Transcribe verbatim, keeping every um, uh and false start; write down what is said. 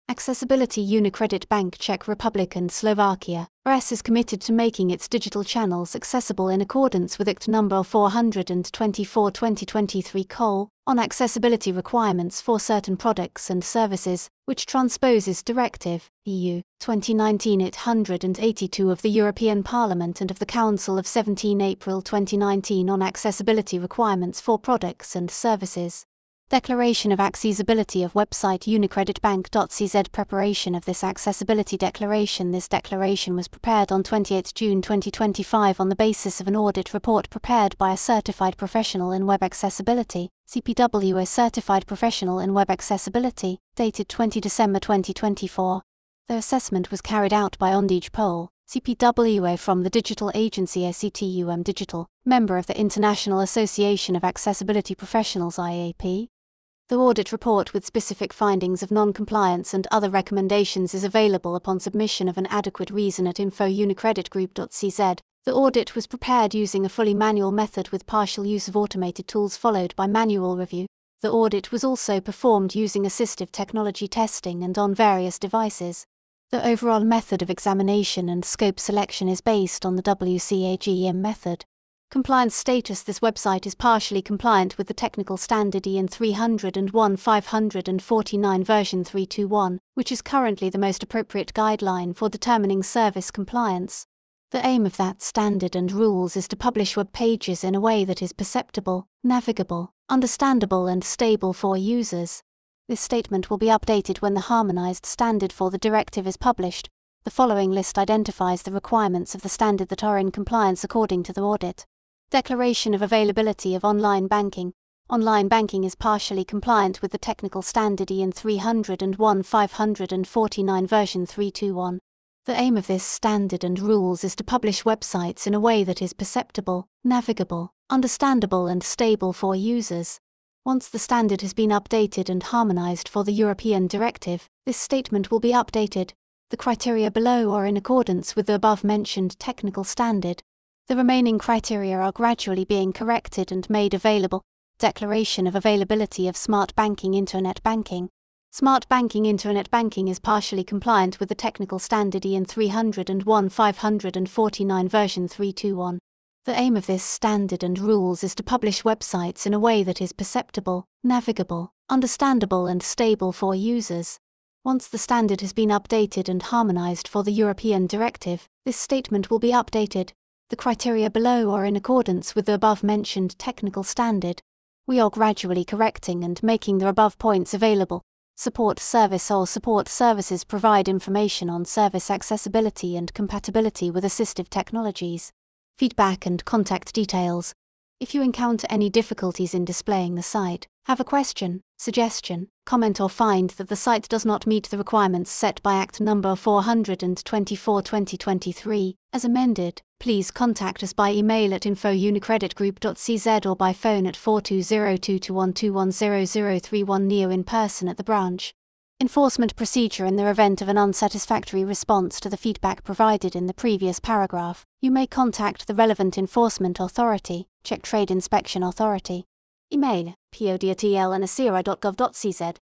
Accessibility UniCredit Bank Czech Republic and Slovakia R S is committed to making its digital channels accessible in accordance with Act number four hundred twenty-four twenty twenty-three col on accessibility requirements for certain products and services, which transposes Directive E U twenty nineteen eight hundred eighty-two of the European Parliament and of the Council of seventeen April twenty nineteen on accessibility requirements for products and services. Declaration of accessibility of website unicreditbank dot c z. Preparation of this accessibility declaration. This declaration was prepared on twenty-eighth June twenty twenty-five on the basis of an audit report prepared by a certified professional in web accessibility, C P W A certified professional in web accessibility, dated twentieth December twenty twenty-four. The assessment was carried out by Ondij Pol, C P W A from the digital agency A C T U M Digital, member of the International Association of Accessibility Professionals I A P. The audit report with specific findings of non-compliance and other recommendations is available upon submission of an adequate reason at info unicredit group dot c z. The audit was prepared using a fully manual method with partial use of automated tools followed by manual review. The audit was also performed using assistive technology testing and on various devices. The overall method of examination and scope selection is based on the W C A G M method. Compliance status. This website is partially compliant with the technical standard E N three hundred one five forty-nine version three two one, which is currently the most appropriate guideline for determining service compliance. The aim of that standard and rules is to publish web pages in a way that is perceptible, navigable, understandable and stable for users. This statement will be updated when the harmonized standard for the directive is published. The following list identifies the requirements of the standard that are in compliance according to the audit. Declaration of availability of online banking. Online banking is partially compliant with the technical standard E N three hundred one five forty-nine version three two one. The aim of this standard and rules is to publish websites in a way that is perceptible, navigable, understandable and stable for users. Once the standard has been updated and harmonized for the European directive, this statement will be updated. The criteria below are in accordance with the above-mentioned technical standard. The remaining criteria are gradually being corrected and made available. Declaration of availability of Smart Banking Internet Banking. Smart Banking Internet Banking is partially compliant with the technical standard E N three hundred one five forty-nine version three two one. The aim of this standard and rules is to publish websites in a way that is perceptible, navigable, understandable and stable for users. Once the standard has been updated and harmonized for the European directive, this statement will be updated. The criteria below are in accordance with the above-mentioned technical standard. We are gradually correcting and making the above points available. Support service or support services provide information on service accessibility and compatibility with assistive technologies. Feedback and contact details. If you encounter any difficulties in displaying the site, have a question, suggestion, comment or find that the site does not meet the requirements set by Act number four hundred twenty-four twenty twenty-three, as amended, please contact us by email at info unicredit group dot c z or by phone at four two zero two two one two one zero zero three one neo in person at the branch. Enforcement procedure. In the event of an unsatisfactory response to the feedback provided in the previous paragraph, you may contact the relevant enforcement authority, Czech Trade Inspection Authority. Email pod at e l n a s i r a dot gov dot c z